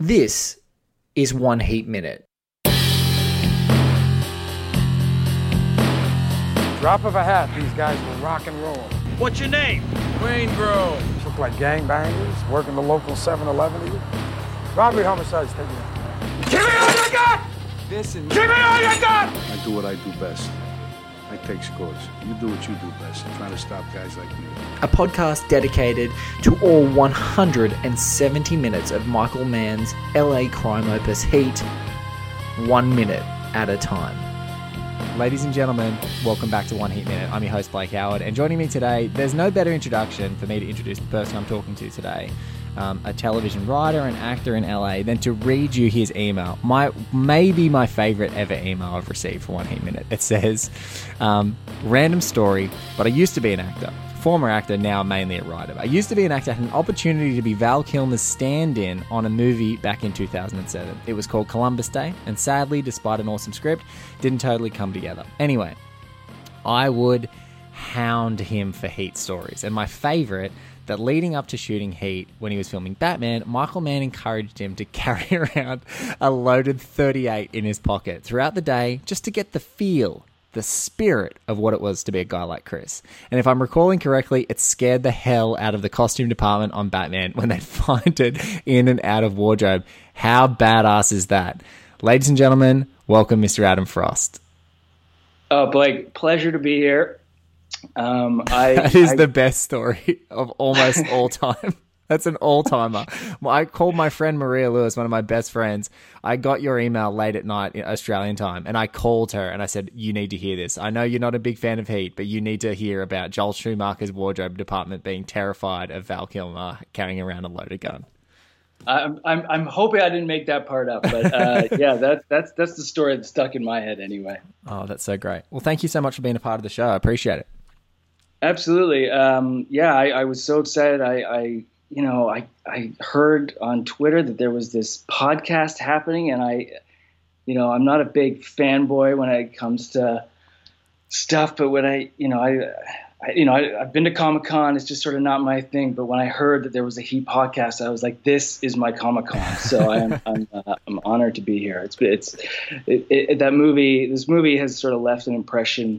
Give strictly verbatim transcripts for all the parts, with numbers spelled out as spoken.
This is One Heat Minute. Drop of a hat, these guys will rock and roll. What's your name? Wayne Grove. Look like gangbangers, working the local seven eleven to you. Robbery, homicides, take me out. Give me all you got! Listen. Give me all you got! I do what I do best. I take scores. You do what you do best. Trying to stop guys like me. A podcast dedicated to all one hundred seventy minutes of Michael Mann's L A crime opus Heat, one minute at a time. Ladies and gentlemen, welcome back to One Heat Minute. I'm your host, Blake Howard, and joining me today, there's no better introduction for me to introduce the person I'm talking to today, um, a television writer and actor in L A, than to read you his email. My maybe my favorite ever email I've received for One Heat Minute. It says, um, random story, but I used to be an actor. Former actor, now mainly a writer. I used to be an actor, had an opportunity to be Val Kilmer's stand-in on a movie back in two thousand seven. It was called Columbus Day, and sadly, despite an awesome script, didn't totally come together. Anyway, I would hound him for Heat stories, and my favourite, that leading up to shooting Heat, when he was filming Batman, Michael Mann encouraged him to carry around a loaded thirty-eight in his pocket throughout the day, just to get the feel, the spirit of what it was to be a guy like Chris. And if I'm recalling correctly, it scared the hell out of the costume department on Batman when they'd find it in and out of wardrobe. How badass is that? Ladies and gentlemen, welcome Mister Adam Frost. Oh, Blake, pleasure to be here. Um, I, that is I, the best story of almost all time. That's an all-timer. I called my friend Maria Lewis, one of my best friends. I got your email late at night in Australian time, and I called her and I said, you need to hear this. I know you're not a big fan of Heat, but you need to hear about Joel Schumacher's wardrobe department being terrified of Val Kilmer carrying around a loaded gun. I'm I'm, I'm hoping I didn't make that part up, but uh, yeah, that, that's that's the story that stuck in my head anyway. Oh, that's so great. Well, thank you so much for being a part of the show. I appreciate it. Absolutely. Um, yeah, I, I was so excited. I, I you know, I, I heard on Twitter that there was this podcast happening, and I, you know, I'm not a big fanboy when it comes to stuff, but when I, you know, I, I you know, I, I've been to Comic-Con, it's just sort of not my thing, but when I heard that there was a Heat podcast, I was like, this is my Comic-Con. So I'm, I'm, uh, I'm honored to be here. It's, it's, it, it, that movie, this movie has sort of left an impression,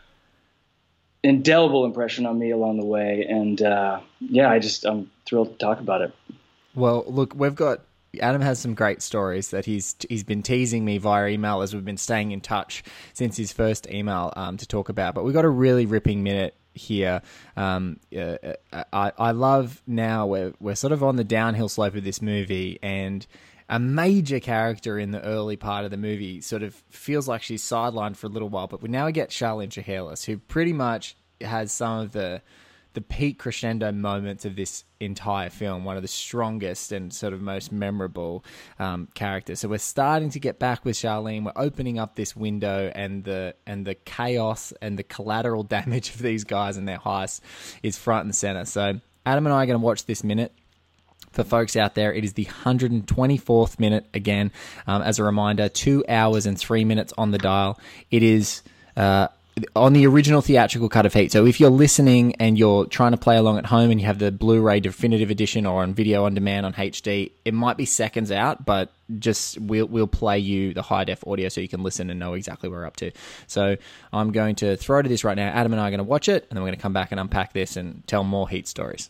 indelible impression on me along the way, and uh yeah I just I'm thrilled to talk about it. Well, look, we've got Adam has some great stories that he's he's been teasing me via email as we've been staying in touch since his first email um to talk about, but we've got a really ripping minute here. um uh, I, I love now we're, we're sort of on the downhill slope of this movie, and a major character in the early part of the movie sort of feels like she's sidelined for a little while, but we now get Charlene Chehalis, who pretty much has some of the the peak crescendo moments of this entire film, one of the strongest and sort of most memorable um, characters. So we're starting to get back with Charlene. We're opening up this window, and the and the chaos and the collateral damage of these guys and their heists is front and center. So Adam and I are going to watch this minute. For folks out there, it is the one hundred twenty-fourth minute again. Um, as a reminder, two hours and three minutes on the dial. It is uh, on the original theatrical cut of Heat. So if you're listening and you're trying to play along at home and you have the Blu-ray Definitive Edition or on video on demand on H D, it might be seconds out, but just we'll we'll play you the high def audio so you can listen and know exactly where we're up to. So I'm going to throw to this right now. Adam and I are going to watch it, and then we're going to come back and unpack this and tell more Heat stories.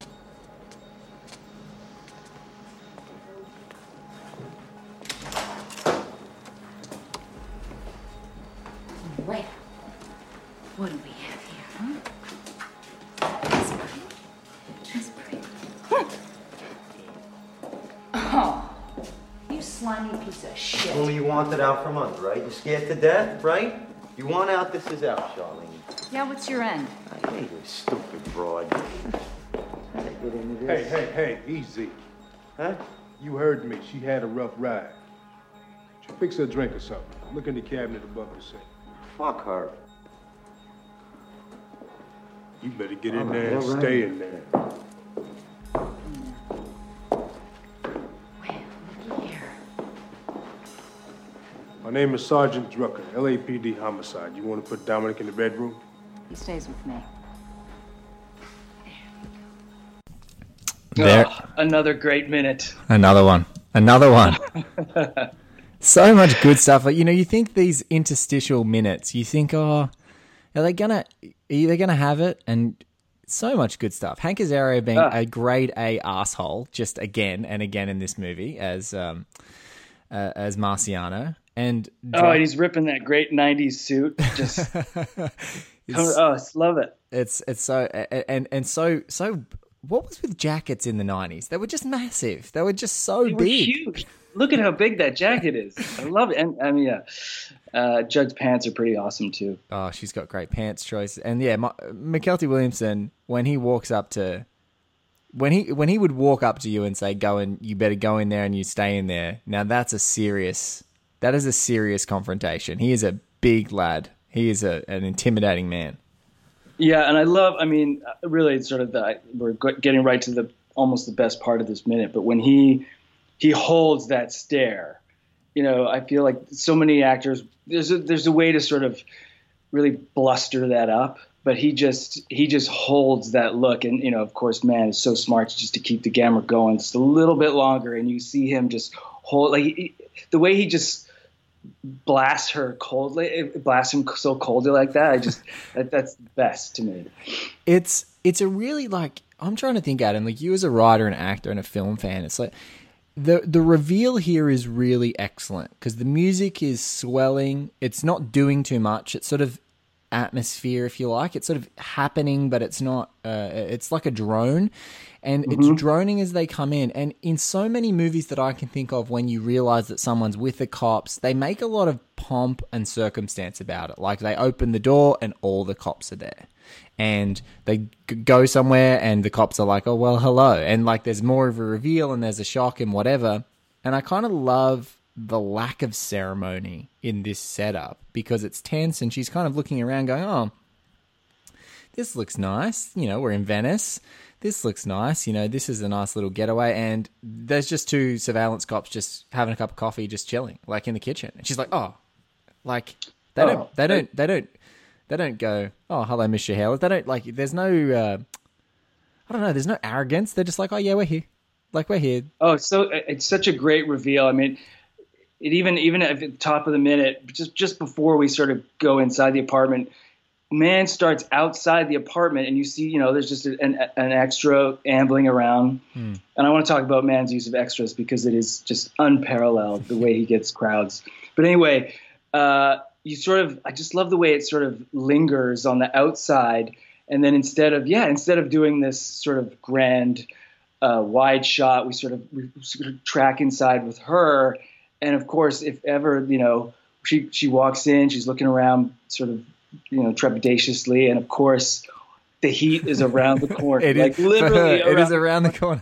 Well, what do we have here, huh? That's pretty. That's pretty. Oh, you slimy piece of shit. Only you want it out from under, right? You're scared to death, right? You want out, this is out, Charlene. Yeah, what's your end? I hate you, stupid broad. How to get into Hey, this? hey, hey, easy. Huh? You heard me. She had a rough ride. She fix her a drink or something. Look in the cabinet above the sink. Fuck her. You better get in All there right, and all stay right. in there. Well, looky here. My name is Sergeant Drucker, L A P D homicide. You want to put Dominic in the bedroom? He stays with me. There, Oh, another great minute. another one. Another one. So much good stuff. Like, you know, you think these interstitial minutes, you think, oh, are they gonna, are they gonna have it? And so much good stuff. Hank Azaria being Ah. a grade A asshole, just again and again in this movie as um uh, as Marciano, and Oh, and he's ripping that great nineties suit. Just It's- oh, I love it. It's it's so and and so so. What was with jackets in the nineties? They were just massive. They were just so They were big. huge. Look at how big that jacket is. I love it. And I mean, yeah, uh, Judd's pants are pretty awesome too. Oh, she's got great pants choices. And yeah, Ma- McKelty Williamson, when he walks up to, when he when he would walk up to you and say, "Go and you better go in there and you stay in there." Now that's a serious, that is a serious confrontation. He is a big lad. He is a, an intimidating man. Yeah, and I love. I mean, really, it's sort of the we're getting right to the almost the best part of this minute. But when he he holds that stare, you know, I feel like so many actors. There's a there's a way to sort of really bluster that up, but he just he just holds that look, and you know, of course, man is so smart just to keep the camera going just a little bit longer, and you see him just hold like he, the way he just blasts her coldly, it blasts him so coldly like that. I just that, that's the best to me. It's it's a really like I'm trying to think, Adam, like you as a writer and actor and a film fan, it's like the the reveal here is really excellent because the music is swelling. It's not doing too much. It's sort of atmosphere, if you like. It's sort of happening, but it's not. Uh, it's like a drone, and Mm-hmm. it's droning as they come in. And in so many movies that I can think of, when you realize that someone's with the cops, they make a lot of pomp and circumstance about it. Like they open the door and all the cops are there. And they g- go somewhere and the cops are like, oh, well, hello. And like there's more of a reveal and there's a shock and whatever. And I kind of love the lack of ceremony in this setup because it's tense and she's kind of looking around going, oh, this looks nice. You know, we're in Venice. This looks nice. You know, this is a nice little getaway. And there's just two surveillance cops just having a cup of coffee, just chilling, like in the kitchen. And she's like, oh, like they Oh, don't, they don't, they don't, they don't go, oh, hello, Mister Hale. They don't like, there's no, uh, I don't know, there's no arrogance. They're just like, oh, yeah, we're here. Like, we're here. Oh, so it's such a great reveal. I mean, it even even at the top of the minute, just just before we sort of go inside the apartment, man starts outside the apartment, and you see, you know, there's just an an extra ambling around. Hmm. And I want to talk about man's use of extras because it is just unparalleled the way he gets crowds. But anyway, uh, you sort of, I just love the way it sort of lingers on the outside, and then instead of yeah, instead of doing this sort of grand uh, wide shot, we sort of we sort of track inside with her. And of course, if ever, you know, she, she walks in, she's looking around sort of, you know, trepidatiously. And of course, the heat is around the corner. It like is, literally it is around around the corner.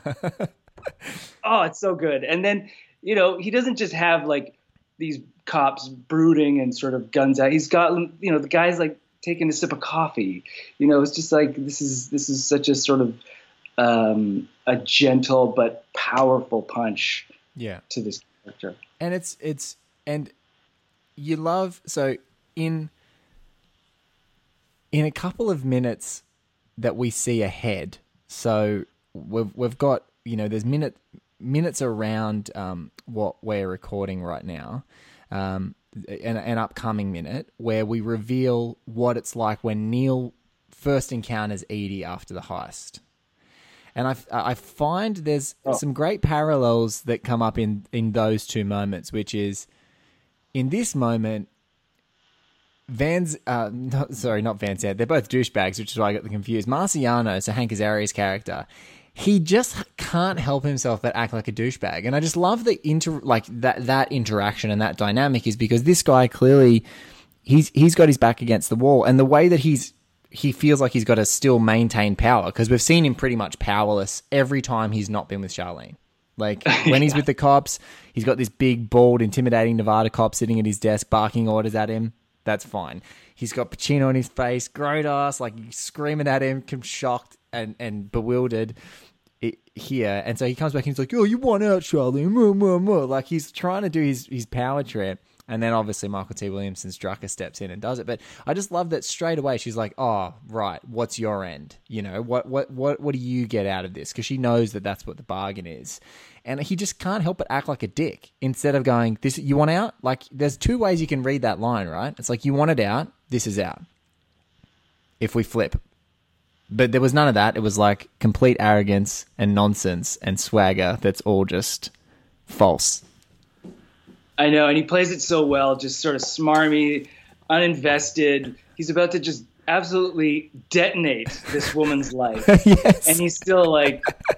Oh, it's so good. And then, you know, he doesn't just have like these cops brooding and sort of guns out. He's got, you know, the guy's like taking a sip of coffee. You know, it's just like, this is, this is such a sort of um, a gentle but powerful punch Yeah. to this character. And it's it's and you love so in in a couple of minutes that we see ahead. So we've we've got, you know, there's minute minutes around um, what we're recording right now, um, an, an upcoming minute where we reveal what it's like when Neil first encounters Edie after the heist. And I, I find there's Oh. some great parallels that come up in, in those two moments, which is in this moment, Van's, uh, not, sorry, not Van Zandt, they're both douchebags, which is why I got them confused. Marciano, so Hank Azaria's character, he just can't help himself but act like a douchebag. And I just love the inter, like that, that interaction and that dynamic is because this guy clearly, he's, he's got his back against the wall, and the way that he's, he feels like he's got to still maintain power because we've seen him pretty much powerless every time he's not been with Charlene. Like when he's with the cops, he's got this big, bald, intimidating Nevada cop sitting at his desk barking orders at him. That's fine. He's got Pacino on his face, great ass, like screaming at him, shocked and, and bewildered it, here. And so he comes back and he's like, oh, you want out, Charlene. More, more, more. Like he's trying to do his, his power trip. And then obviously Michael T. Williamson's Drucker steps in and does it. But I just love that straight away she's like, oh, right, what's your end? You know, what what what what do you get out of this? Because she knows that that's what the bargain is. And he just can't help but act like a dick instead of going, "This you want out?" Like, there's two ways you can read that line, right? It's like, you want it out, this is out. If we flip. But there was none of that. It was like complete arrogance and nonsense and swagger that's all just false. I know, and he plays it so well, just sort of smarmy, uninvested. He's about to just absolutely detonate this woman's life. Yes. And he's still like,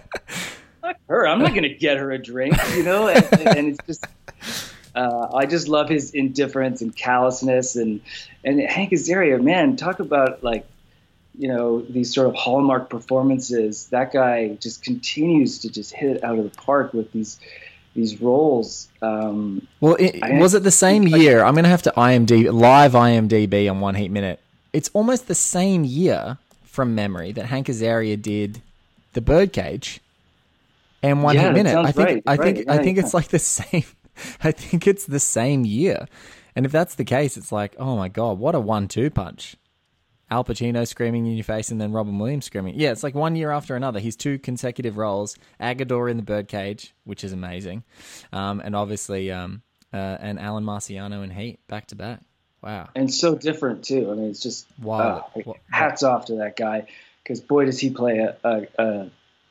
fuck her, I'm not going to get her a drink, you know? And, and it's just, uh, I just love his indifference and callousness. And, and Hank Azaria, man, talk about like, you know, these sort of hallmark performances. That guy just continues to just hit it out of the park with these these roles. Um, well, it, I, was it the same like, year? I'm going to have to I M D B, live I M D B on One Heat Minute. It's almost the same year from memory that Hank Azaria did The Birdcage and One Yeah, Heat that Minute. sounds I think right, I think right, I think yeah. it's like the same. I think it's the same year. And if that's the case, it's like, oh my God, what a one two punch. Al Pacino screaming in your face and then Robin Williams screaming. Yeah, it's like one year after another. He's two consecutive roles. Agador in The Birdcage, which is amazing. Um, and obviously, um, uh, and Alan Marciano in Heat, back to back. Wow. And so different, too. I mean, it's just, Wow. uh, hats off to that guy, because boy, does he play a, a, a,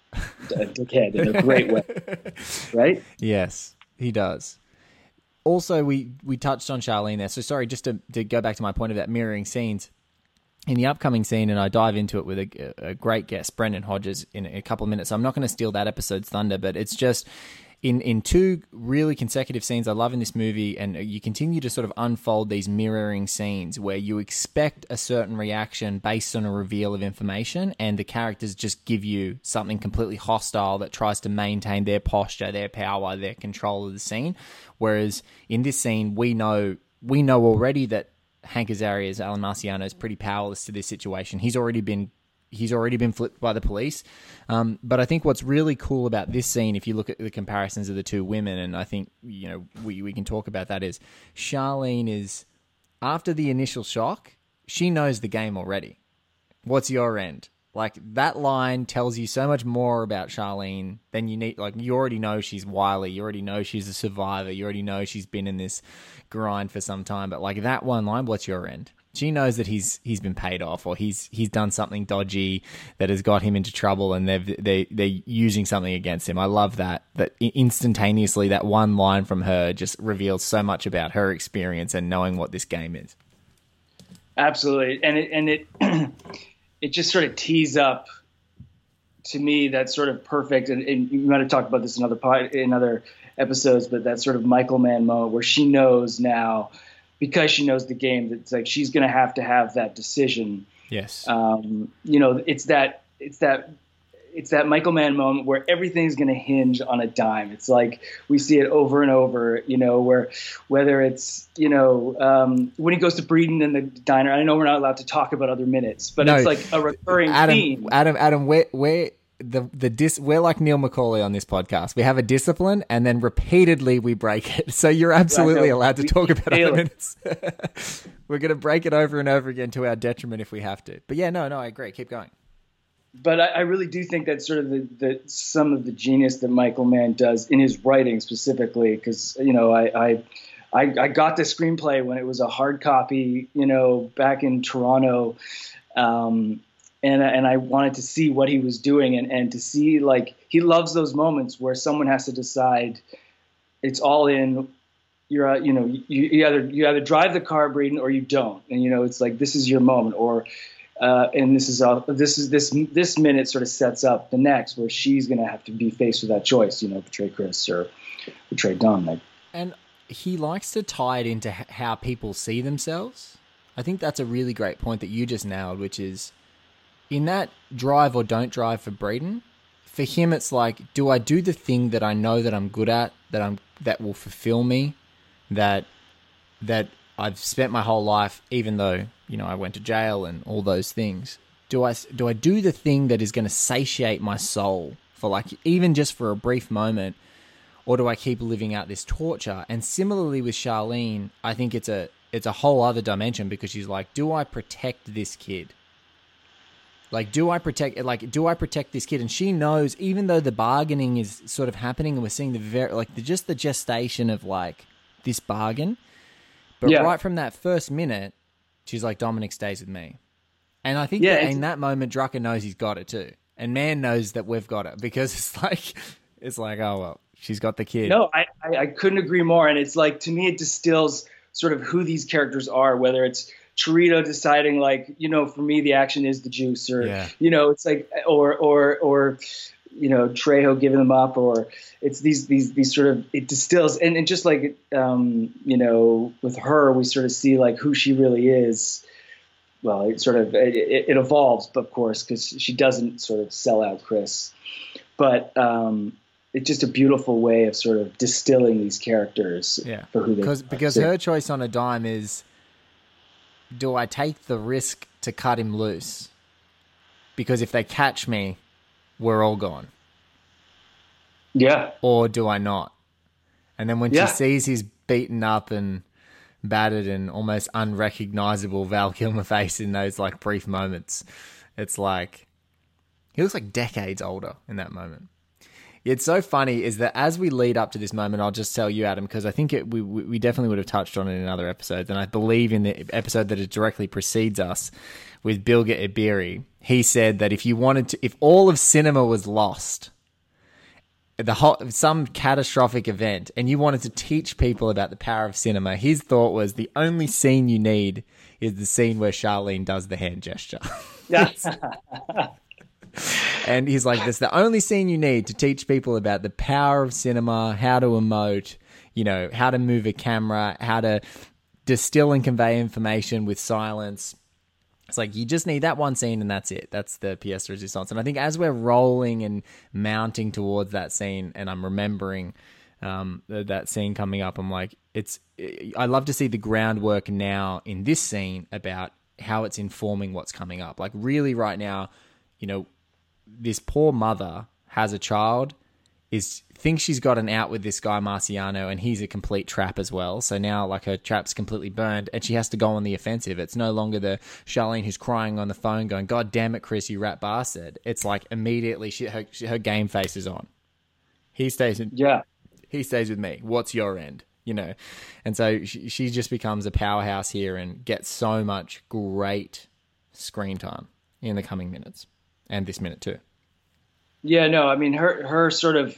a dickhead in a great way. Right? Yes, he does. Also, we, we touched on Charlene there. So sorry, just to, to go back to my point about mirroring scenes. In the upcoming scene, and I dive into it with a, a great guest, Brendan Hodges, in a couple of minutes. So I'm not going to steal that episode's thunder, but it's just in, in two really consecutive scenes I love in this movie, and you continue to sort of unfold these mirroring scenes where you expect a certain reaction based on a reveal of information, and the characters just give you something completely hostile that tries to maintain their posture, their power, their control of the scene. Whereas in this scene, we know we know already that Hank Azaria's Alan Marciano is pretty powerless to this situation. He's already been he's already been flipped by the police. Um, but I think what's really cool about this scene, if you look at the comparisons of the two women, and I think you know we we can talk about that, is Charlene is, after the initial shock, she knows the game already. What's your end? Like, that line tells you so much more about Charlene than you need. Like, you already know she's wily. You already know she's a survivor. You already know she's been in this grind for some time. But, like, that one line, what's your end? She knows that he's he's been paid off, or he's he's done something dodgy that has got him into trouble, and they've they they're using something against him. I love that that instantaneously that one line from her just reveals so much about her experience and knowing what this game is. Absolutely, and it and it it just sort of tees up, to me, that sort of perfect. And, and you might have talked about this in other pod, in other episodes, but that sort of Michael Mann moment where she knows now, because she knows the game, that it's like she's going to have to have that decision. Yes. Um, you know, it's that it's that it's that Michael Mann moment where everything's going to hinge on a dime. It's like we see it over and over, you know, where whether it's, you know, um, when he goes to Breeden in the diner. I know we're not allowed to talk about other minutes, but No, it's like a recurring Adam, theme. Adam, Adam, we're, we're, the, the dis, we're like Neil McCauley on this podcast. We have a discipline, and then repeatedly we break it. So you're absolutely know. allowed to We- talk we about fail other it. minutes. We're going to break it over and over again to our detriment if we have to. But yeah, no, no, I agree. Keep going. But I, I really do think that's sort of the, the some of the genius that Michael Mann does in his writing specifically, because, you know, I, I I I got the screenplay when it was a hard copy, you know, back in Toronto, um, and and I wanted to see what he was doing, and, and to see, like, he loves those moments where someone has to decide it's all in. You're uh, you know you, you either you either drive the car, Breeden, or you don't, and you know it's like this is your moment, or. Uh, and this is uh, this is this this minute sort of sets up the next, where she's going to have to be faced with that choice, you know, betray Chris or betray Don. Like, And he likes to tie it into h- how people see themselves. I think that's a really great point that you just nailed, which is in that drive or don't drive for Breeden. For him, it's like, do I do the thing that I know that I'm good at, that I'm that will fulfill me, that that I've spent my whole life, even though, you know, I went to jail and all those things. Do I do I do the thing that is going to satiate my soul for, like, even just for a brief moment, or do I keep living out this torture? And similarly with Charlene, I think it's a it's a whole other dimension, because she's like, do I protect this kid? Like, do I protect? Like, do I protect this kid? And she knows, even though the bargaining is sort of happening, and we're seeing the very like the, just the gestation of like this bargain. But Yeah. right from that first minute, she's like, Dominic stays with me. And I think Yeah, that it's- in that moment, Drucker knows he's got it too, and Man knows that we've got it because it's like, it's like, oh well, she's got the kid. No, I, I, I couldn't agree more. And it's like, to me, it distills sort of who these characters are, whether it's Torito deciding like, you know, for me, the action is the juice, or, Yeah. you know, it's like, or, or, or, you know, Trejo giving them up, or it's these, these, these sort of, it distills. And, and just like, um, you know, with her, we sort of see like who she really is. Well, it sort of, it, it evolves, of course, because she doesn't sort of sell out Chris, but, um, it's just a beautiful way of sort of distilling these characters Yeah, for who they because are. because So- her choice on a dime is, do I take the risk to cut him loose? Because if they catch me, we're all gone. Yeah. Or do I not? And then when Yeah. she sees his beaten up and battered and almost unrecognizable Val Kilmer face in those like brief moments, it's like he looks like decades older in that moment. It's so funny is that as we lead up to this moment, I'll just tell you, Adam, because I think it, we we definitely would have touched on it in other episodes, and I believe in the episode that it directly precedes us with Bilger Iberi, he said that if you wanted to, if all of cinema was lost, the whole, some catastrophic event, and you wanted to teach people about the power of cinema, his thought was the only scene you need is the scene where Charlene does the hand gesture. Yeah. And he's like, that's the only scene you need to teach people about the power of cinema, how to emote, you know, how to move a camera, how to distill and convey information with silence. It's like, you just need that one scene and that's it. That's the pièce de résistance. And I think as we're rolling and mounting towards that scene, and I'm remembering um, th- that scene coming up, I'm like, it's, I love to see the groundwork now in this scene about how it's informing what's coming up. Like really right now, you know, this poor mother has a child, is thinks she's got an out with this guy Marciano, and he's a complete trap as well. So now like her trap's completely burned and she has to go on the offensive. It's no longer the Charlene who's crying on the phone going, God damn it, Chris, you rat bastard. It's like immediately she, her, she, her game face is on. He stays in, Yeah. he stays with me. What's your end? You know? And so she, she just becomes a powerhouse here and gets so much great screen time in the coming minutes. And this minute too. Yeah, no, I mean her her sort of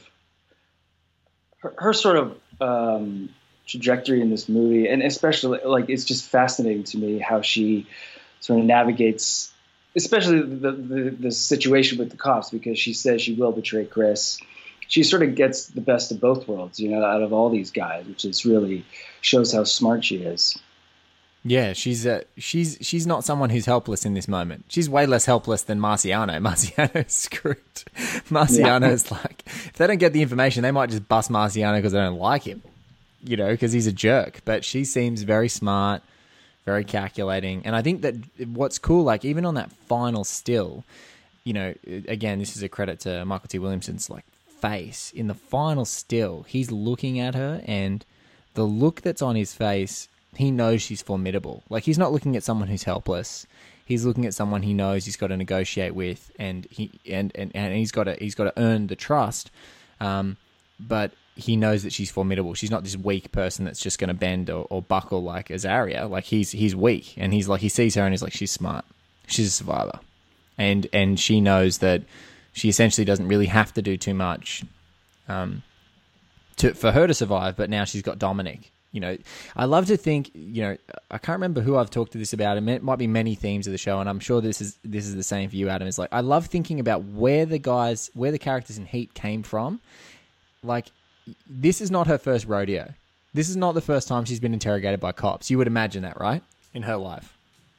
her, her sort of um, trajectory in this movie, and especially like it's just fascinating to me how she sort of navigates, especially the the, the situation with the cops, because she says she will betray Chris. She sort of gets the best of both worlds, you know, out of all these guys, which is really shows how smart she is. Yeah, she's uh, she's she's not someone who's helpless in this moment. She's way less helpless than Marciano. Marciano's screwed. Marciano's yeah. like, if they don't get the information, they might just bust Marciano because they don't like him, you know, because he's a jerk. But she seems very smart, very calculating. And I think that what's cool, like even on that final still, you know, again, this is a credit to Michael T. Williamson's like face. In the final still, he's looking at her and the look that's on his face, he knows she's formidable. Like he's not looking at someone who's helpless. He's looking at someone he knows he's got to negotiate with, and he and, and, and he's got to he's got to earn the trust. Um, but he knows that she's formidable. She's not this weak person that's just going to bend or, or buckle like Azaria. Like he's he's weak, and he's like he sees her and he's like, she's smart. She's a survivor, and and she knows that she essentially doesn't really have to do too much, um, to for her to survive. But now she's got Dominic. You know, I love to think, you know, I can't remember who I've talked to this about. It might be many themes of the show, and I'm sure this is this is the same for you, Adam. It's like, I love thinking about where the guys, where the characters in Heat came from. Like, this is not her first rodeo. This is not the first time she's been interrogated by cops. You would imagine that, right? In her life.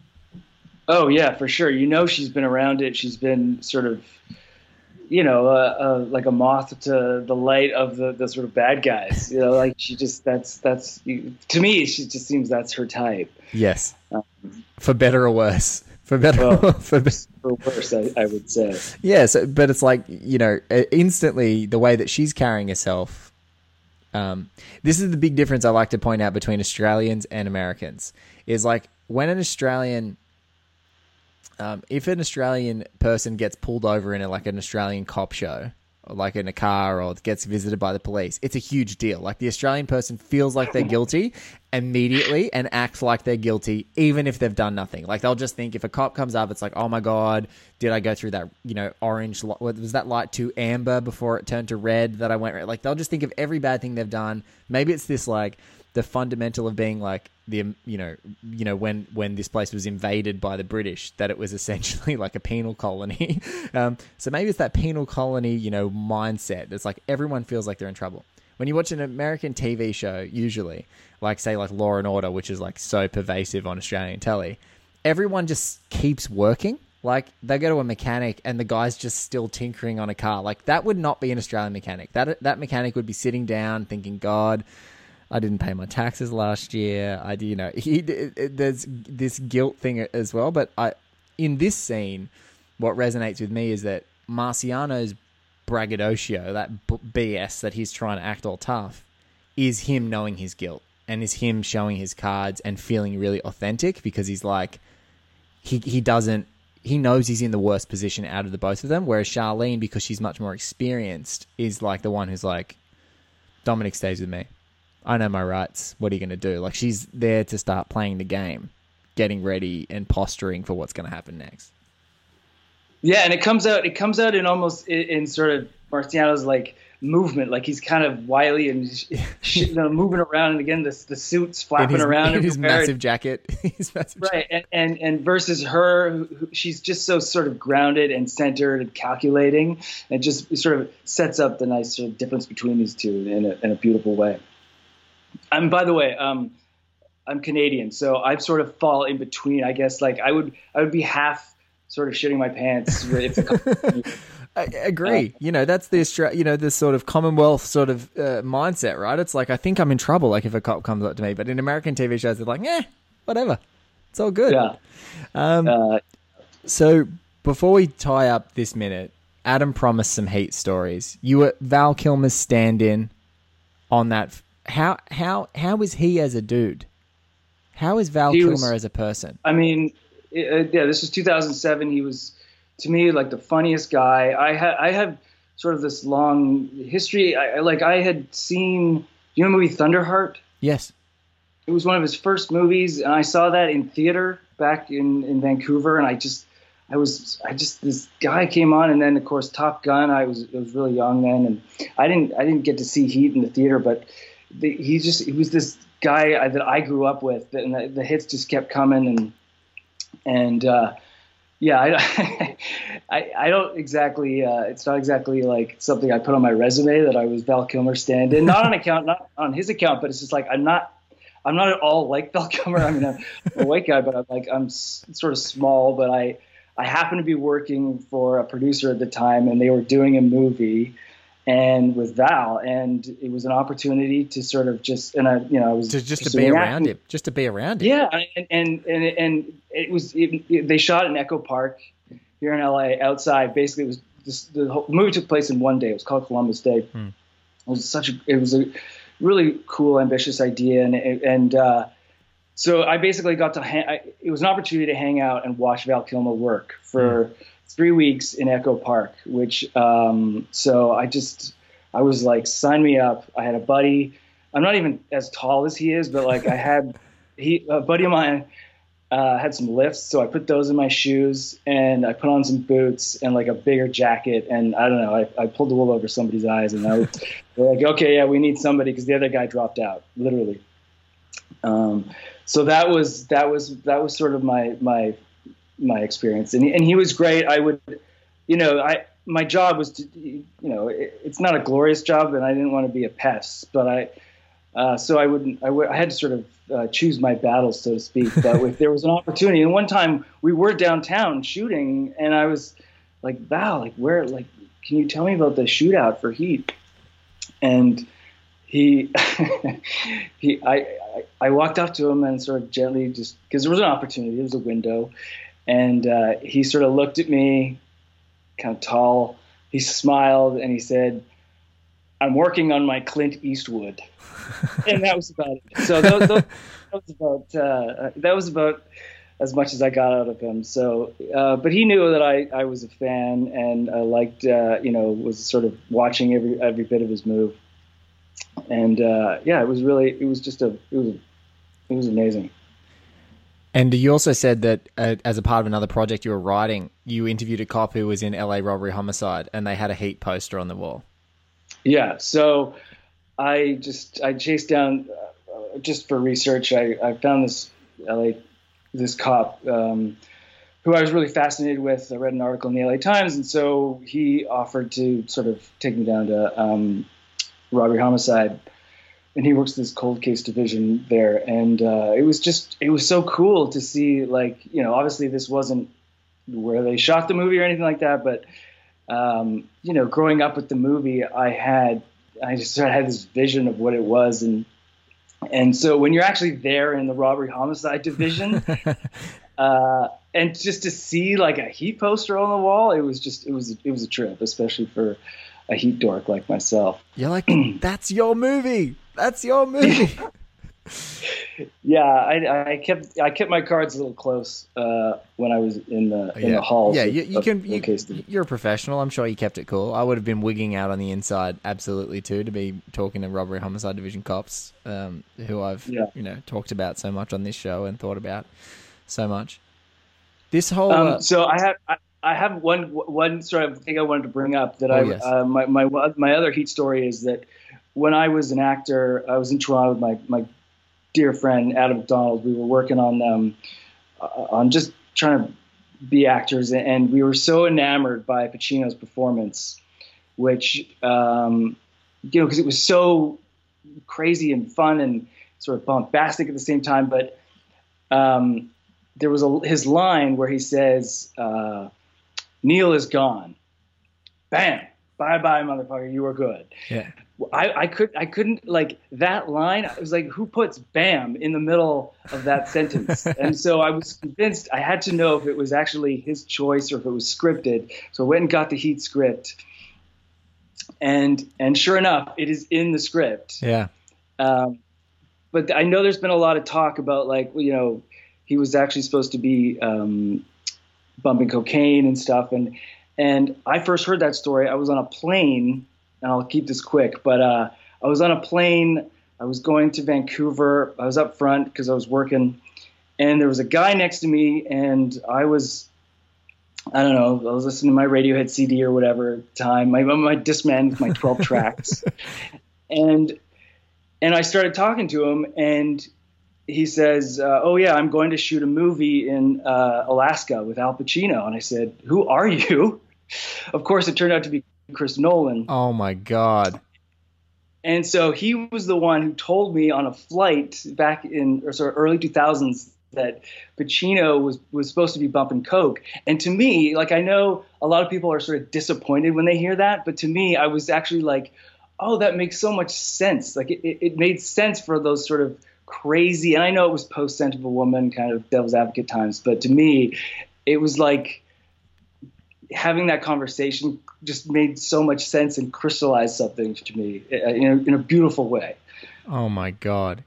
Oh, yeah, for sure. You know she's been around it. She's been sort of, you know, uh, uh, like a moth to the light of the, the sort of bad guys. You know, like she just, that's, that's, to me, she just seems that's her type. Yes. Um, for better or worse. For better well, or for, be- for worse, I, I would say. Yeah, so, but it's like, you know, instantly the way that she's carrying herself. Um, this is the big difference I like to point out between Australians and Americans. Is like when an Australian Um, if an Australian person gets pulled over in a, like an Australian cop show, or like in a car, or gets visited by the police, it's a huge deal. Like the Australian person feels like they're guilty immediately and acts like they're guilty, even if they've done nothing. Like they'll just think if a cop comes up, it's like, oh my God, did I go through that, you know, orange, li- was that light to amber before it turned to red that I went red? Like they'll just think of every bad thing they've done. Maybe it's this like the fundamental of being like the, you know, you know, when, when this place was invaded by the British, that it was essentially like a penal colony. um, so maybe it's that penal colony, you know, mindset. It's like everyone feels like they're in trouble. When you watch an American T V show, usually, like say like Law and Order, which is like so pervasive on Australian telly, everyone just keeps working. Like they go to a mechanic and the guy's just still tinkering on a car. Like that would not be an Australian mechanic. That that mechanic would be sitting down thinking, God, I didn't pay my taxes last year. I, you know, he, it, it, there's this guilt thing as well. But I, in this scene, what resonates with me is that Marciano's braggadocio, that B S that he's trying to act all tough, is him knowing his guilt and is him showing his cards and feeling really authentic because he's like, he he doesn't, he knows he's in the worst position out of the both of them. Whereas Charlene, because she's much more experienced, is like the one who's like, Dominic stays with me. I know my rights. What are you going to do? Like she's there to start playing the game, getting ready and posturing for what's going to happen next. Yeah, and it comes out. It comes out in almost in, in sort of Marciano's like movement, like he's kind of wily and sh- sh- you know, moving around, and again, the the suit's flapping in his, around in his everywhere. massive jacket. his massive right, jacket. and, and and versus her, who, who, she's just so sort of grounded and centered and calculating, and just sort of sets up the nice sort of difference between these two in a, in a beautiful way. And by the way, um, I'm Canadian, so I sort of fall in between. I guess like I would I would be half sort of shitting my pants if the I agree. Uh, you know, that's the Austra- you know, this sort of Commonwealth sort of uh, mindset, right? It's like, I think I'm in trouble, like if a cop comes up to me. But in American T V shows, they're like, eh, whatever. It's all good. Yeah. Um, uh, so before we tie up this minute, Adam promised some Heat stories. You were Val Kilmer's stand-in on that. How how how is he as a dude? How is Val he Kilmer was, as a person? I mean, it, yeah, this was two thousand seven. He was, to me, like the funniest guy. I had I had sort of this long history. I, like I had seen, you know, the movie Thunderheart. Yes, it was one of his first movies, and I saw that in theater back in, in Vancouver. And I just, I was, I just this guy came on, and then of course Top Gun. I was I was really young then, and I didn't I didn't get to see Heat in the theater, but the, he just he was this guy that I grew up with, and the, the hits just kept coming, and and. uh Yeah, I, I, I don't exactly. Uh, it's not exactly like something I put on my resume that I was Val Kilmer stand-in. Not on account, not on his account, but it's just like I'm not. I'm not at all like Val Kilmer. I mean, I'm a white guy, but I'm like I'm s- sort of small. But I, I happen to be working for a producer at the time, and they were doing a movie, and with Val, and it was an opportunity to sort of just, and I, you know, I was to just to be around him, just to be around him. Yeah, and and and, and it was it, it, they shot in Echo Park here in L A outside. Basically, it was this, the whole the movie took place in one day. It was called Columbus Day. Hmm. It was such a it was a really cool, ambitious idea, and and uh, so I basically got to hang, I, it was an opportunity to hang out and watch Val Kilmer work for hmm. three weeks in Echo Park. Which um, so I just I was like, sign me up. I had a buddy. I'm not even as tall as he is, but like I had he a buddy of mine. Uh, had some lifts, so I put those in my shoes, and I put on some boots and like a bigger jacket, and I don't know, I, I pulled the wool over somebody's eyes, and I was they're like, okay, yeah, we need somebody, because the other guy dropped out, literally. Um, so that was that was that was sort of my my my experience, and and he was great. I would, you know, I my job was to, you know, it, it's not a glorious job, and I didn't want to be a pest, but I. Uh, so I wouldn't. I, would, I had to sort of uh, choose my battles, so to speak. But if there was an opportunity, and one time we were downtown shooting, and I was like, "Val, like where? Like, can you tell me about the shootout for Heat?" And he, he, I, I, I walked up to him and sort of gently, just because there was an opportunity, there was a window, and uh, he sort of looked at me, kind of tall. He smiled and he said, "I'm working on my Clint Eastwood." And that was about it. So those, those, that was about uh, that was about as much as I got out of him. So, uh, but he knew that I, I was a fan, and I liked, uh, you know, was sort of watching every every bit of his move. And uh, yeah, it was really, it was just a, it was, it was amazing. And you also said that uh, as a part of another project you were writing, you interviewed a cop who was in L A robbery homicide, and they had a Heat poster on the wall. Yeah. So I just, I chased down, uh, just for research, I, I found this L A, this cop um, who I was really fascinated with. I read an article in the L A Times, and so he offered to sort of take me down to um, robbery homicide. And he works this cold case division there. And uh, it was just, it was so cool to see, like, you know, obviously this wasn't where they shot the movie or anything like that. But, um, you know, growing up with the movie, I had, I just sort of had this vision of what it was. And, and so when you're actually there in the robbery homicide division, uh, and just to see like a Heat poster on the wall, it was just, it was, it was a trip, especially for a Heat dork like myself. You're like, that's your movie. That's your movie. Yeah, I, I kept I kept my cards a little close uh, when I was in the in yeah. the halls. Yeah, of, you, you can. You, case you're a professional. I'm sure you kept it cool. I would have been wigging out on the inside, absolutely too, to be talking to robbery homicide division cops, um, who I've yeah. you know talked about so much on this show and thought about so much. This whole. Um, uh, so I have. I, I have one one sort of thing I wanted to bring up that oh, I yes. uh, my my my other Heat story is that when I was an actor, I was in Toronto with my my dear friend Adam McDonald. We were working on um on just trying to be actors, and we were so enamored by Pacino's performance, which um you know because it was so crazy and fun and sort of bombastic at the same time, but um there was a his line where he says. Uh, Neil is gone. Bam. Bye bye, motherfucker. You were good. Yeah. I, I could I couldn't like that line. I was like, who puts bam in the middle of that sentence? And so I was convinced I had to know if it was actually his choice or if it was scripted. So I went and got the Heat script. And and sure enough, it is in the script. Yeah. Um, but I know there's been a lot of talk about like, you know, he was actually supposed to be um, bumping cocaine and stuff. And, and I first heard that story. I was on a plane, and I'll keep this quick, but uh, I was on a plane. I was going to Vancouver. I was up front because I was working, and there was a guy next to me, and I was, I don't know, I was listening to my Radiohead C D or whatever at the time. My, my Discman with my twelve tracks. And, and I started talking to him, and he says, uh, oh, yeah, I'm going to shoot a movie in uh, Alaska with Al Pacino. And I said, who are you? Of course, it turned out to be Chris Nolan. Oh, my God. And so he was the one who told me on a flight back in or sort of early two thousands that Pacino was, was supposed to be bumping coke. And to me, like I know a lot of people are sort of disappointed when they hear that. But to me, I was actually like, oh, that makes so much sense. Like it, it made sense for those sort of crazy, and I know it was post Scent of a Woman kind of devil's advocate times, but to me it was like having that conversation just made so much sense and crystallized something to me in a, in a beautiful way. Oh my God.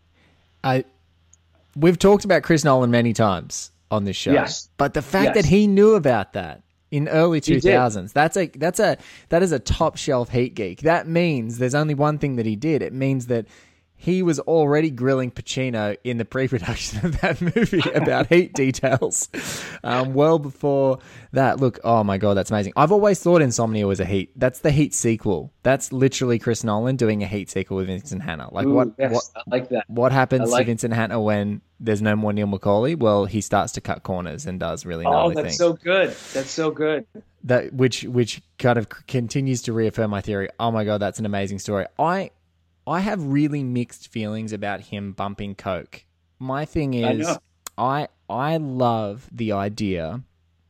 I we've talked about Chris Nolan many times on this show. Yes. But the fact Yes. that he knew about that in early He two thousands, that's a that's a that is a top shelf Heat geek. That means there's only one thing that he did. It means that he was already grilling Pacino in the pre-production of that movie about Heat details, um, well before that. Look, oh my God, that's amazing. I've always thought Insomnia was a Heat. That's the Heat sequel. That's literally Chris Nolan doing a Heat sequel with Vincent Hanna. Like Ooh, what? yes, what? I like that. What happens like to Vincent Hanna when there's no more Neil McCauley? Well, he starts to cut corners and does really gnarly Oh, that's things. so good. That's so good. That which which kind of c- continues to reaffirm my theory. Oh my God, that's an amazing story. I. I have really mixed feelings about him bumping coke. My thing is, I, I I love the idea,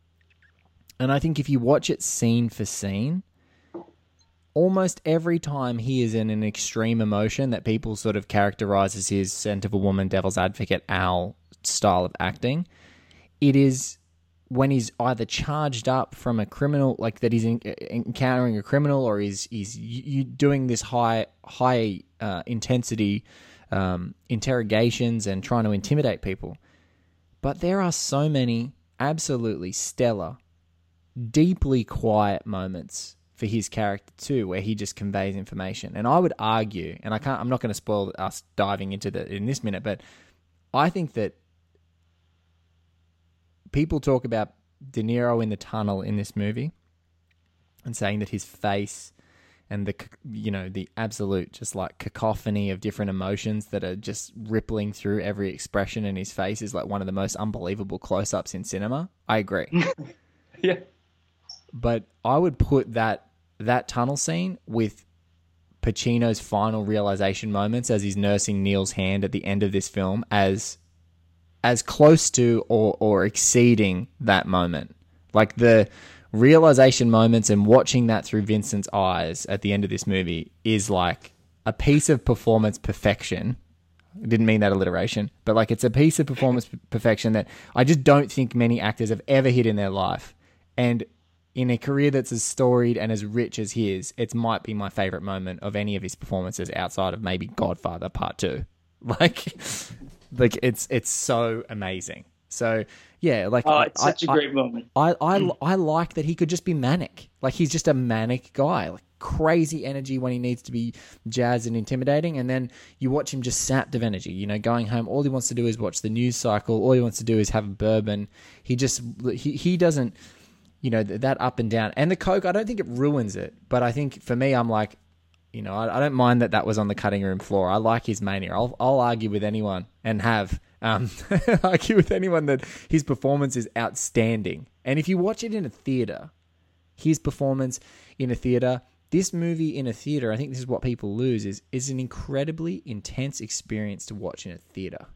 and I think if you watch it scene for scene, almost every time he is in an extreme emotion that people sort of characterize as his Scent of a Woman, Devil's Advocate, Al style of acting, it is when he's either charged up from a criminal, like that he's in, encountering a criminal, or he's he's you doing this high high uh, intensity um, interrogations and trying to intimidate people. But there are so many absolutely stellar, deeply quiet moments for his character too, where he just conveys information. And I would argue, and I can't, I'm not going to spoil us diving into that in this minute, but I think that people talk about De Niro in the tunnel in this movie and saying that his face and the, you know, the absolute just like cacophony of different emotions that are just rippling through every expression in his face is like one of the most unbelievable close-ups in cinema. I agree. Yeah. But I would put that that tunnel scene with Pacino's final realization moments as he's nursing Neil's hand at the end of this film as as close to or, or exceeding that moment. Like the realization moments and watching that through Vincent's eyes at the end of this movie is like a piece of performance perfection. I didn't mean that alliteration, but like it's a piece of performance perfection that I just don't think many actors have ever hit in their life. And in a career that's as storied and as rich as his, it might be my favorite moment of any of his performances outside of maybe Godfather Part Two. Like, like it's it's so amazing. So yeah, like oh, it's I, such a I, great moment. I I I like that he could just be manic. Like he's just a manic guy, like crazy energy when he needs to be jazzed and intimidating, and then you watch him just sapped of energy. You know, going home, all he wants to do is watch the news cycle. All he wants to do is have a bourbon. He just he he doesn't. You know, that up and down. And the Coke, I don't think it ruins it. But I think for me, I'm like, you know, I, I don't mind that that was on the cutting room floor. I like his mania. I'll, I'll argue with anyone and have um, argue with anyone that his performance is outstanding. And if you watch it in a theater, his performance in a theater, this movie in a theater, I think this is what people lose, is, is an incredibly intense experience to watch in a theater.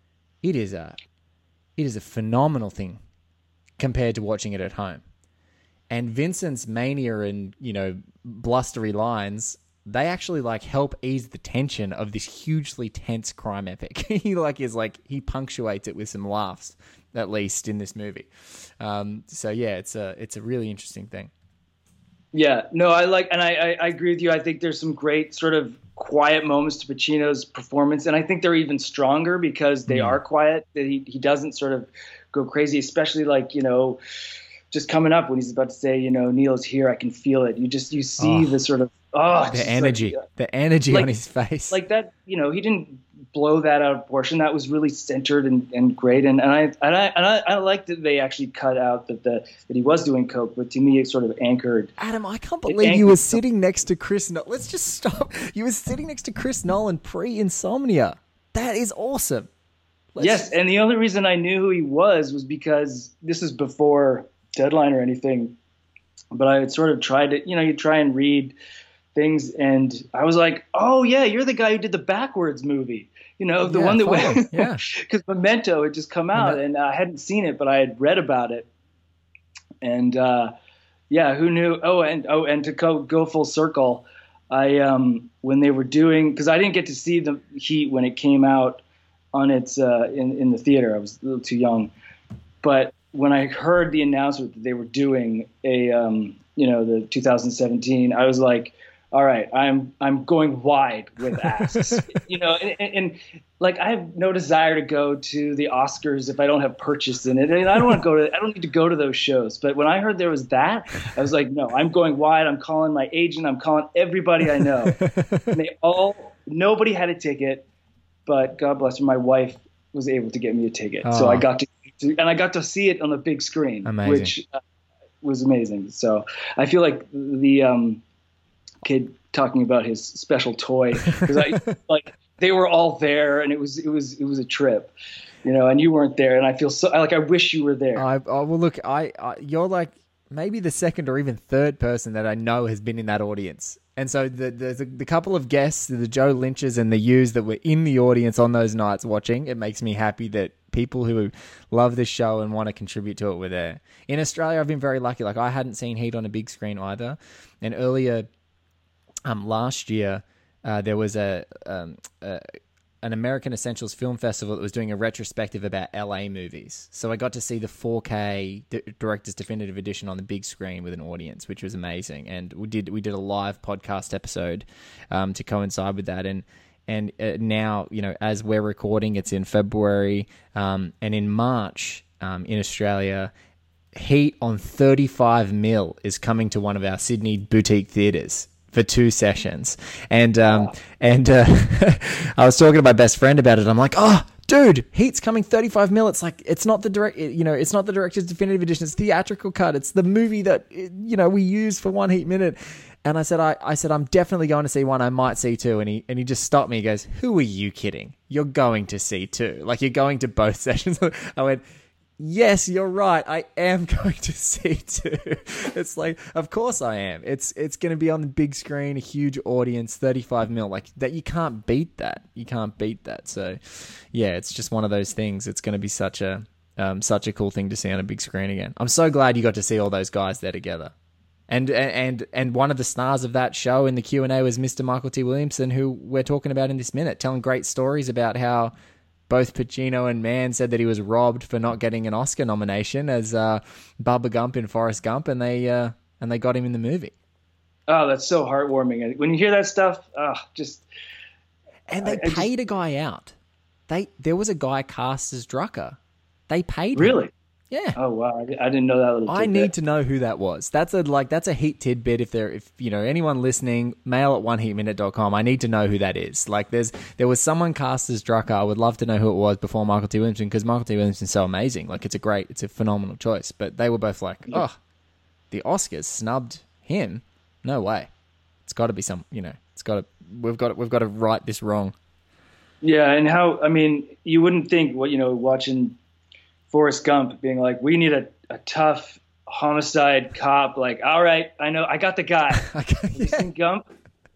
It is a, it is a phenomenal thing compared to watching it at home. And Vincent's mania and, you know, blustery lines, they actually like help ease the tension of this hugely tense crime epic. he like is like he punctuates it with some laughs, at least in this movie. Um, so yeah, it's a it's a really interesting thing. Yeah, no, I like, and I, I I agree with you. I think there's some great sort of quiet moments to Pacino's performance, and I think they're even stronger because they mm. are quiet. He he doesn't sort of go crazy, especially like, you know, just coming up when he's about to say, you know, Neil's here, I can feel it. You just, you see oh, the sort of, oh, the energy, like, the energy like, on his face. Like that, you know, he didn't blow that out of proportion. That was really centered and, and great. And, and I, and I, and I, I like that they actually cut out that the, that he was doing coke, but to me, it sort of anchored. Adam, I can't believe you were sitting next to Chris. No- Let's just stop. You were sitting next to Chris Nolan pre-Insomnia. That is awesome. Let's yes. And the only reason I knew who he was was because this is before Deadline or anything, but I had sort of tried to, you know, you try and read things, and I was like, oh yeah, you're the guy who did the Backwards movie, you know, the yeah, one that fine. went, yeah, because Memento had just come out, and I hadn't seen it, but I had read about it, and uh, yeah, who knew? Oh, and oh, and to go go full circle, I um when they were doing, because I didn't get to see the Heat when it came out on its uh, in in the theater, I was a little too young, but when I heard the announcement that they were doing a, um, you know, the two thousand seventeen, I was like, all right, I'm I'm going wide with asks, you know, and, and, and like I have no desire to go to the Oscars if I don't have Purchase in it. I, mean, I don't want to go to, I don't need to go to those shows. But when I heard there was that, I was like, no, I'm going wide. I'm calling my agent. I'm calling everybody I know. And they all, nobody had a ticket, but God bless her, my wife was able to get me a ticket, oh. so I got to. And I got to see it on the big screen, amazing. which uh, was amazing. So I feel like the um, kid talking about his special toy, because I like they were all there, and it was it was it was a trip, you know. And you weren't there, and I feel so like I wish you were there. I, I well, look, I, I you're like maybe the second or even third person that I know has been in that audience. And so the, the the the couple of guests, the Joe Lynches and the Hughes that were in the audience on those nights watching, it makes me happy that people who love this show and want to contribute to it were there. In Australia, I've been very lucky. Like I hadn't seen Heat on a big screen either. And earlier, um, last year, uh, there was a, um, a an American Essentials Film Festival that was doing a retrospective about L A movies. So I got to see the four K D- Director's Definitive Edition on the big screen with an audience, which was amazing. And we did we did a live podcast episode um, to coincide with that. And and uh, now, you know, as we're recording, it's in February, um, and in March um, in Australia, Heat on thirty-five mil is coming to one of our Sydney boutique theatres for two sessions. And um, wow. and uh, I was talking to my best friend about it. I'm like, oh, dude, Heat's coming thirty-five mil. It's like, it's not the direct, you know, it's not the director's definitive edition. It's the theatrical cut. It's the movie that, you know, we use for One Heat Minute. And I said, I, I said, I'm definitely going to see one. I might see two. And he, and he just stopped me. He goes, who are you kidding? You're going to see two. Like, you're going to both sessions. I went, yes, you're right. I am going to see two. It's like, of course I am. It's it's going to be on the big screen, a huge audience, thirty-five mil. Like that, you can't beat that. You can't beat that. So, yeah, it's just one of those things. It's going to be such a um, such a cool thing to see on a big screen again. I'm so glad you got to see all those guys there together. And and and one of the stars of that show in the Q and A was Mister Michael T. Williamson, who we're talking about in this minute, telling great stories about how both Pacino and Mann said that he was robbed for not getting an Oscar nomination as uh, Bubba Gump in Forrest Gump, and they uh, and they got him in the movie. Oh, that's so heartwarming. When you hear that stuff, oh, just... And they I, paid I just, a guy out. They There was a guy cast as Drucker. They paid really? him. Yeah. Oh wow, I didn't know that little tidbit. I need to know who that was. That's a like that's a Heat tidbit. If there, if you know anyone listening, mail at one heat minute dot com. I need to know who that is. Like, there's there was someone cast as Drucker. I would love to know who it was before Michael T. Williamson, because Michael T. Williamson's so amazing. Like, it's a great, it's a phenomenal choice. But they were both like, yeah. oh, the Oscars snubbed him. No way. It's got to be some. You know, it's got to. We've got. We've got to right this wrong. Yeah, and how? I mean, you wouldn't think what you know watching Forrest Gump being like, we need a, a tough homicide cop. Like, all right, I know, I got the guy. Okay, you seen Gump?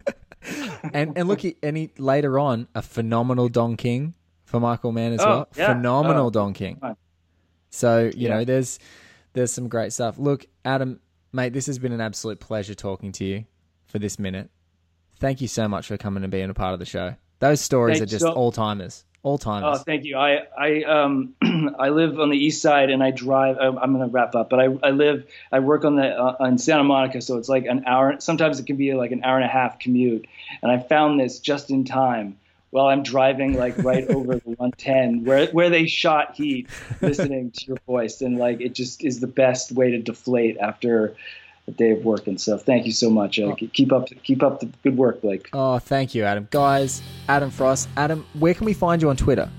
and and look, he, and he, later on, a phenomenal Don King for Michael Mann as oh, well. Yeah. Phenomenal oh, Don King. So you yeah. know, there's there's some great stuff. Look, Adam, mate, this has been an absolute pleasure talking to you for this minute. Thank you so much for coming and being a part of the show. Those stories Thanks are just so- all timers. All timers. Oh, thank you. I I um I live on the east side and I drive. I'm, I'm going to wrap up, but I I live. I work on the uh, on Santa Monica, so it's like an hour. Sometimes it can be like an hour and a half commute. And I found this just in time while I'm driving like right over the one ten where where they shot Heat, listening to your voice, and like it just is the best way to deflate after a day of work and stuff. Thank you so much. Uh, oh. Keep up keep up the good work, Blake. Oh, thank you, Adam. Guys, Adam Frost. Adam, where can we find you on Twitter?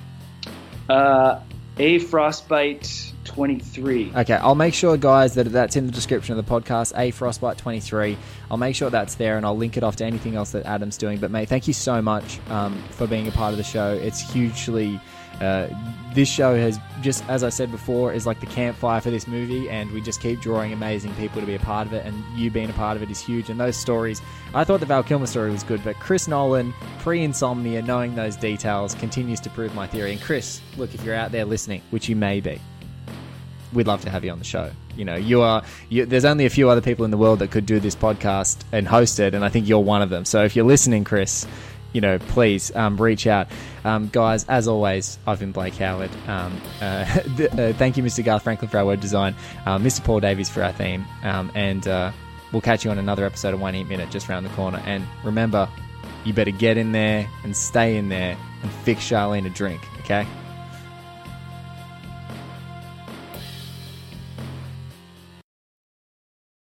Uh, a frostbite twenty-three. Okay, I'll make sure, guys, that that's in the description of the podcast. A frostbite twenty-three. I'll make sure that's there, and I'll link it off to anything else that Adam's doing. But mate, thank you so much um, for being a part of the show. It's hugely. Uh, this show has, just as I said before, is like the campfire for this movie, and we just keep drawing amazing people to be a part of it, and you being a part of it is huge. And those stories, I thought the Val Kilmer story was good, but Chris Nolan, pre-Insomnia, knowing those details continues to prove my theory. And Chris, look, if you're out there listening, which you may be, we'd love to have you on the show. You know, you are. You, there's only a few other people in the world that could do this podcast and host it, and I think you're one of them. So if you're listening, Chris, you know, please um, reach out. Um, guys, as always, I've been Blake Howard. Um, uh, th- uh, thank you, Mister Garth Franklin, for our web design, uh, Mister Paul Davies for our theme, um, and uh, we'll catch you on another episode of One Heat Minute just around the corner. And remember, you better get in there and stay in there and fix Charlene a drink, okay?